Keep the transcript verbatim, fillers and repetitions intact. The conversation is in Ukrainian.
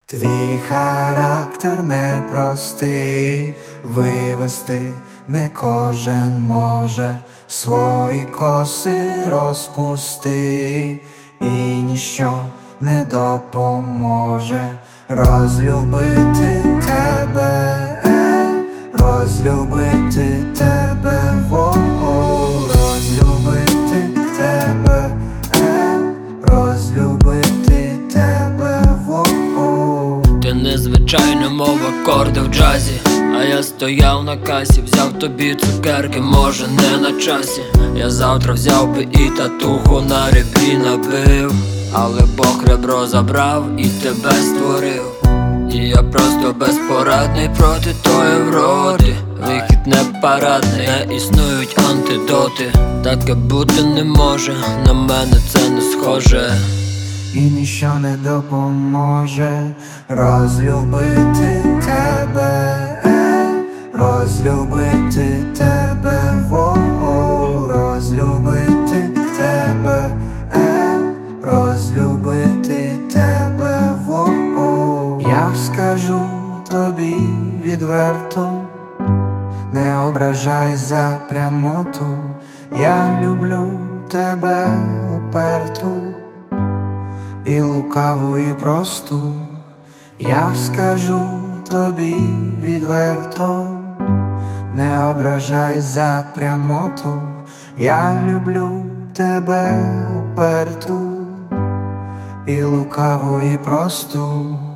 Твій характер непростий, вивести не кожен може, свої коси розпусти, і ніщо не допоможе розлюбити тебе, розлюбити тебе, во, розлюбити тебе, розлюбити тебе, во. Ти незвичайна мова, акорди в джазі, а я стояв на касі, взяв тобі цукерки, може не на часі. Я завтра взяв би і татуху на ребрі набив, але Бог ребро забрав і тебе створив. І я просто безпорадний проти тої вроди. Вихід не парадний, не існують антидоти. Таке бути не може, на мене це не схоже. І ніщо не допоможе розлюбити тебе, розлюбити тебе, во, розлюбити тебе, розлюбити тебе, во. Я скажу тобі відверто, не ображай за прямоту. Я люблю тебе уперту і лукаву, і просту. Я скажу тобі відверто, не ображай за прямоту. Я люблю тебе уперту і лукаву, і просту.